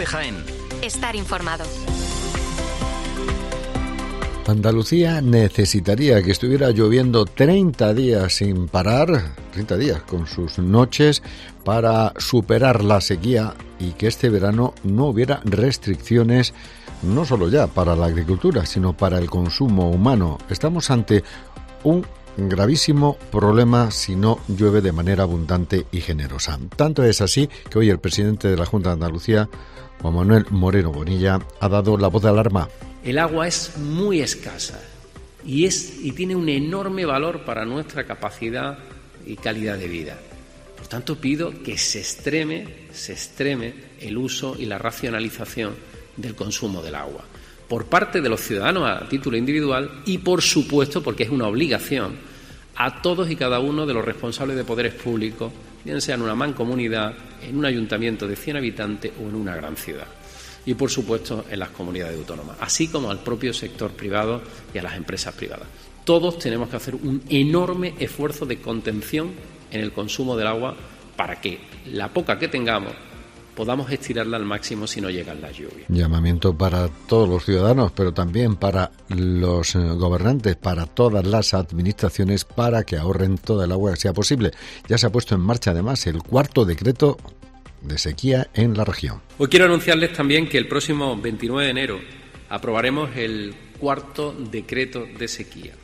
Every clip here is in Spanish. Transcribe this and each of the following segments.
COPE Jaén. Estar informado. Andalucía necesitaría que estuviera lloviendo 30 días sin parar, 30 días con sus noches, para superar la sequía y que este verano no hubiera restricciones, no solo ya para la agricultura, sino para el consumo humano. Estamos ante un gravísimo problema si no llueve de manera abundante y generosa. Tanto es así que hoy el presidente de la Junta de Andalucía, Juan Manuel Moreno Bonilla, ha dado la voz de alarma. El agua es muy escasa y tiene un enorme valor para nuestra capacidad y calidad de vida. Por tanto, pido que se extreme el uso y la racionalización del consumo del agua por parte de los ciudadanos a título individual y, por supuesto, porque es una obligación, a todos y cada uno de los responsables de poderes públicos, bien sea en una mancomunidad, en un ayuntamiento de 100 habitantes o en una gran ciudad. Y, por supuesto, en las comunidades autónomas, así como al propio sector privado y a las empresas privadas. Todos tenemos que hacer un enorme esfuerzo de contención en el consumo del agua para que la poca que tengamos podamos estirarla al máximo si no llegan las lluvias. Llamamiento para todos los ciudadanos, pero también para los gobernantes, para todas las administraciones, para que ahorren toda el agua que sea posible. Ya se ha puesto en marcha, además, el 4º decreto de sequía en la región. Hoy quiero anunciarles también que el próximo 29 de enero aprobaremos el 4º decreto de sequía.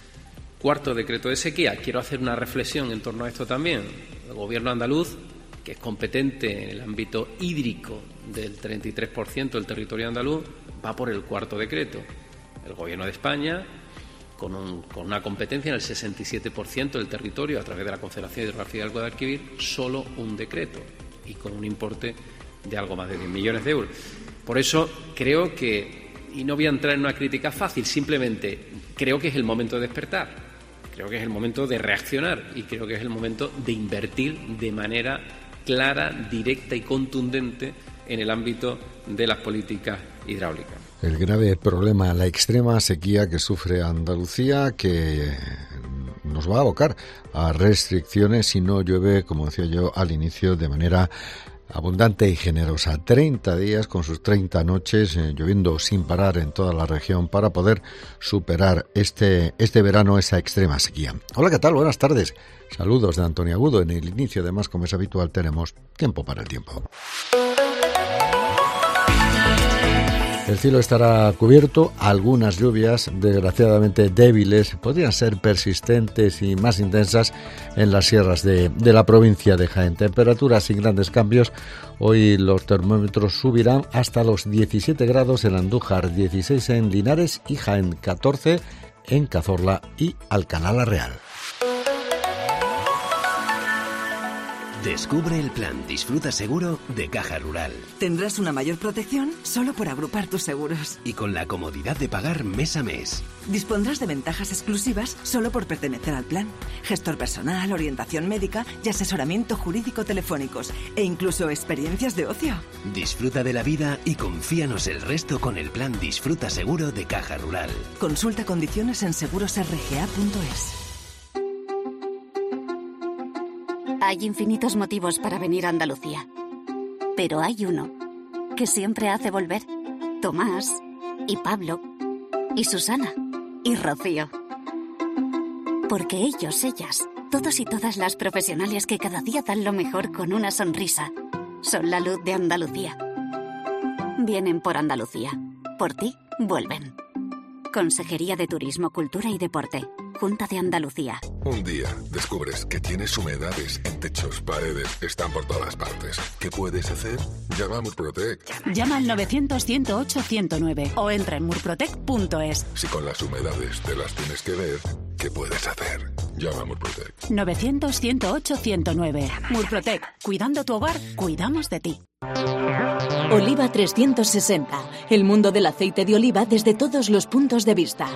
4º decreto de sequía. Quiero hacer una reflexión en torno a esto también. El Gobierno andaluz, que es competente en el ámbito hídrico del 33% del territorio andaluz, va por el 4º decreto. El Gobierno de España, con una competencia en el 67% del territorio a través de la Confederación Hidrográfica del Guadalquivir, solo un decreto y con un importe de algo más de 10 millones de euros. Por eso creo que, y no voy a entrar en una crítica fácil, simplemente creo que es el momento de despertar, creo que es el momento de reaccionar y creo que es el momento de invertir de manera clara, directa y contundente en el ámbito de las políticas hidráulicas. El grave problema, la extrema sequía que sufre Andalucía, que nos va a abocar a restricciones si no llueve, como decía yo al inicio, de manera abundante y generosa. 30 días con sus 30 noches lloviendo sin parar en toda la región para poder superar este verano esa extrema sequía. Hola, ¿qué tal? Buenas tardes. Saludos de Antonio Agudo. En el inicio, además, como es habitual, tenemos tiempo para el tiempo. El cielo estará cubierto, algunas lluvias, desgraciadamente débiles, podrían ser persistentes y más intensas en las sierras de la provincia de Jaén. Temperaturas sin grandes cambios, hoy los termómetros subirán hasta los 17 grados en Andújar, 16 en Linares y Jaén, 14 en Cazorla y Alcalá la Real. Descubre el plan Disfruta Seguro de Caja Rural. Tendrás una mayor protección solo por agrupar tus seguros. Y con la comodidad de pagar mes a mes. Dispondrás de ventajas exclusivas solo por pertenecer al plan. Gestor personal, orientación médica y asesoramiento jurídico telefónicos. E incluso experiencias de ocio. Disfruta de la vida y confíanos el resto con el plan Disfruta Seguro de Caja Rural. Consulta condiciones en segurosrga.es. Hay infinitos motivos para venir a Andalucía, pero hay uno que siempre hace volver. Tomás, y Pablo, y Susana, y Rocío. Porque ellos, ellas, todos y todas las profesionales que cada día dan lo mejor con una sonrisa, son la luz de Andalucía. Vienen por Andalucía. Por ti, vuelven. Consejería de Turismo, Cultura y Deporte. Junta de Andalucía. Un día descubres que tienes humedades en techos, paredes, están por todas partes. ¿Qué puedes hacer? Llama a Murprotec. Llama al 900-108-109 o entra en murprotec.es. Si con las humedades te las tienes que ver, ¿qué puedes hacer? Llama a Murprotec. 900-108-109. Murprotec. Cuidando tu hogar, cuidamos de ti. Oliva 360. El mundo del aceite de oliva desde todos los puntos de vista.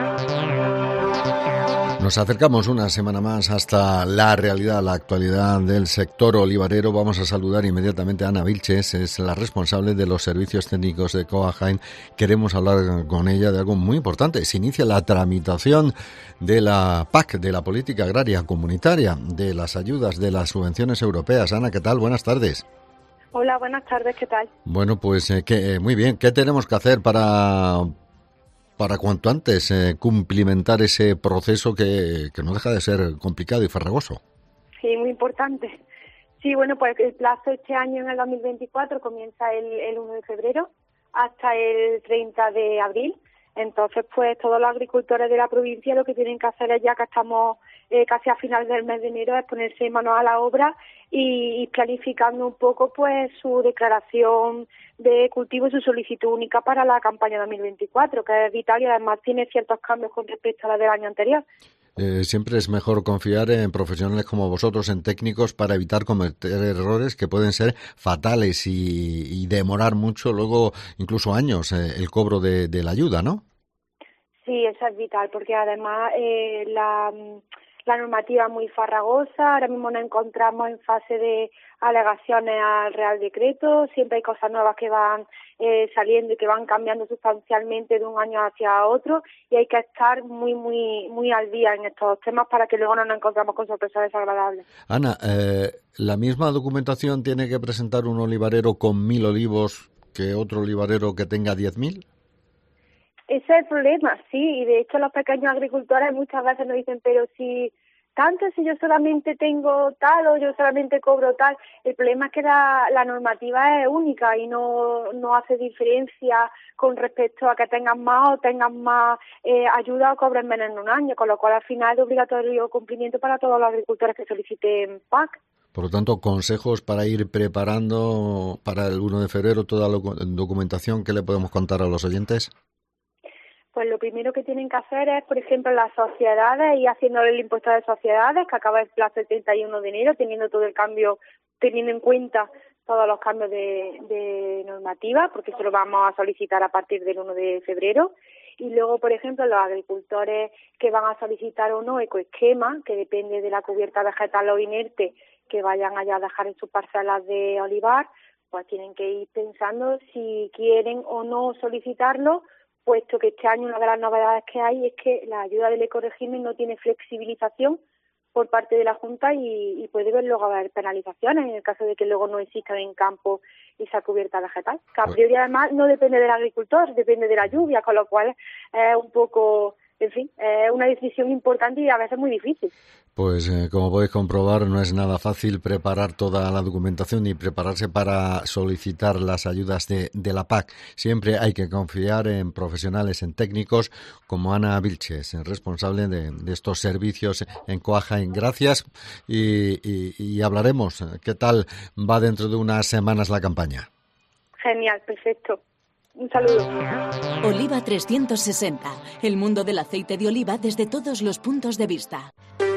Nos acercamos una semana más hasta la realidad, la actualidad del sector olivarero. Vamos a saludar inmediatamente a Ana Vilches, es la responsable de los servicios técnicos de COA Jaén. Queremos hablar con ella de algo muy importante. Se inicia la tramitación de la PAC, de la Política Agraria Comunitaria, de las ayudas, de las subvenciones europeas. Ana, ¿qué tal? Buenas tardes. Hola, buenas tardes, ¿qué tal? Bueno, pues muy bien. ¿Qué tenemos que hacer para cuanto antes cumplimentar ese proceso que no deja de ser complicado y farragoso? Sí, muy importante. Sí, bueno, pues el plazo este año en el 2024 comienza el 1 de febrero hasta el 30 de abril. Entonces, pues todos los agricultores de la provincia lo que tienen que hacer es, ya que estamos casi a final del mes de enero, es ponerse manos a la obra y planificando un poco pues su declaración de cultivo y su solicitud única para la campaña 2024, que es vital y además tiene ciertos cambios con respecto a la del año anterior. Siempre es mejor confiar en profesionales como vosotros, en técnicos, para evitar cometer errores que pueden ser fatales y demorar mucho, luego incluso años, el cobro de la ayuda, ¿no? Sí, eso es vital, porque además la normativa es muy farragosa. Ahora mismo nos encontramos en fase de alegaciones al Real Decreto. Siempre hay cosas nuevas que van saliendo y que van cambiando sustancialmente de un año hacia otro, y hay que estar muy, muy, muy al día en estos temas para que luego no nos encontramos con sorpresas desagradables. Ana, ¿la misma documentación tiene que presentar un olivarero con 1.000 olivos que otro olivarero que tenga 10.000? Ese es el problema, sí, y de hecho los pequeños agricultores muchas veces nos dicen, pero si yo solamente tengo tal o yo solamente cobro tal. El problema es que la normativa es única y no hace diferencia con respecto a que tengan más o tengan más ayuda o cobren menos en un año, con lo cual al final es obligatorio cumplimiento para todos los agricultores que soliciten PAC. Por lo tanto, consejos para ir preparando para el 1 de febrero toda la documentación que le podemos contar a los oyentes. Pues lo primero que tienen que hacer es, por ejemplo, las sociedades, y haciéndole el impuesto de sociedades, que acaba el plazo el 31 de enero, teniendo todo el cambio, teniendo en cuenta todos los cambios de normativa, porque eso lo vamos a solicitar a partir del 1 de febrero. Y luego, por ejemplo, los agricultores que van a solicitar o no ecoesquema, que depende de la cubierta vegetal o inerte que vayan allá a dejar en sus parcelas de olivar, pues tienen que ir pensando si quieren o no solicitarlo, puesto que este año una de las novedades que hay es que la ayuda del ecorégimen no tiene flexibilización por parte de la Junta y puede luego haber penalizaciones en el caso de que luego no exista en campo esa cubierta vegetal. Que a priori además no depende del agricultor, depende de la lluvia, con lo cual es un poco, en fin, es una decisión importante y a veces muy difícil. Pues como podéis comprobar, no es nada fácil preparar toda la documentación y prepararse para solicitar las ayudas de la PAC. Siempre hay que confiar en profesionales, en técnicos como Ana Vilches, responsable de estos servicios en Coajaén. Gracias y hablaremos. ¿Qué tal va dentro de unas semanas la campaña? Genial, perfecto. Un saludo. Oliva 360, el mundo del aceite de oliva desde todos los puntos de vista.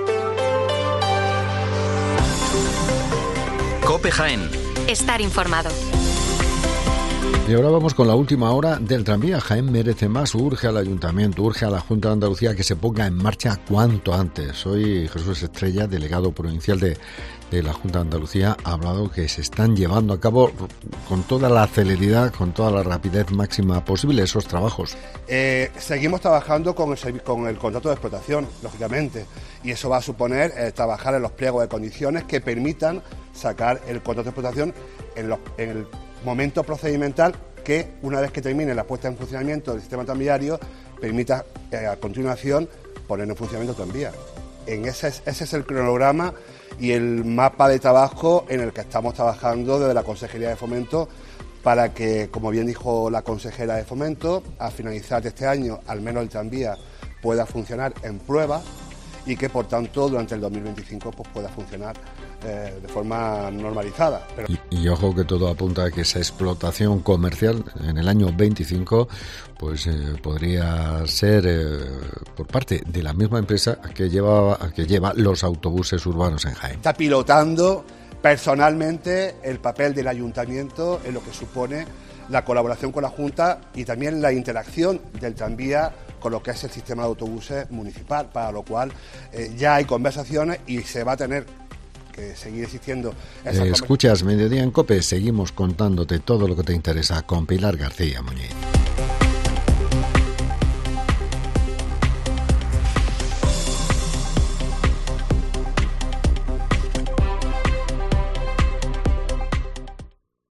COPE Jaén. Estar informado. Y ahora vamos con la última hora del tranvía. Jaén merece más, urge al Ayuntamiento, urge a la Junta de Andalucía que se ponga en marcha cuanto antes. Soy Jesús Estrella, delegado provincial de la Junta de Andalucía. Ha hablado que se están llevando a cabo con toda la celeridad, con toda la rapidez máxima posible esos trabajos. Seguimos trabajando con el contrato de explotación, lógicamente, y eso va a suponer trabajar en los pliegos de condiciones que permitan sacar el contrato de explotación en el momento procedimental que, una vez que termine la puesta en funcionamiento del sistema tranviario, permita a continuación poner en funcionamiento el tranvía. Ese es el cronograma y el mapa de trabajo en el que estamos trabajando desde la Consejería de Fomento para que, como bien dijo la consejera de Fomento, a finalizar de este año al menos el tranvía pueda funcionar en prueba y que, por tanto, durante el 2025 pues, pueda funcionar de forma normalizada. Y ojo que todo apunta a que esa explotación comercial en el año 25 pues podría ser por parte de la misma empresa que lleva los autobuses urbanos en Jaén. Está pilotando personalmente el papel del ayuntamiento en lo que supone la colaboración con la Junta y también la interacción del tranvía con lo que es el sistema de autobuses municipal, para lo cual ya hay conversaciones y se va a tener que seguir existiendo. Escuchas Mediodía en COPE, seguimos contándote todo lo que te interesa con Pilar García Muñiz.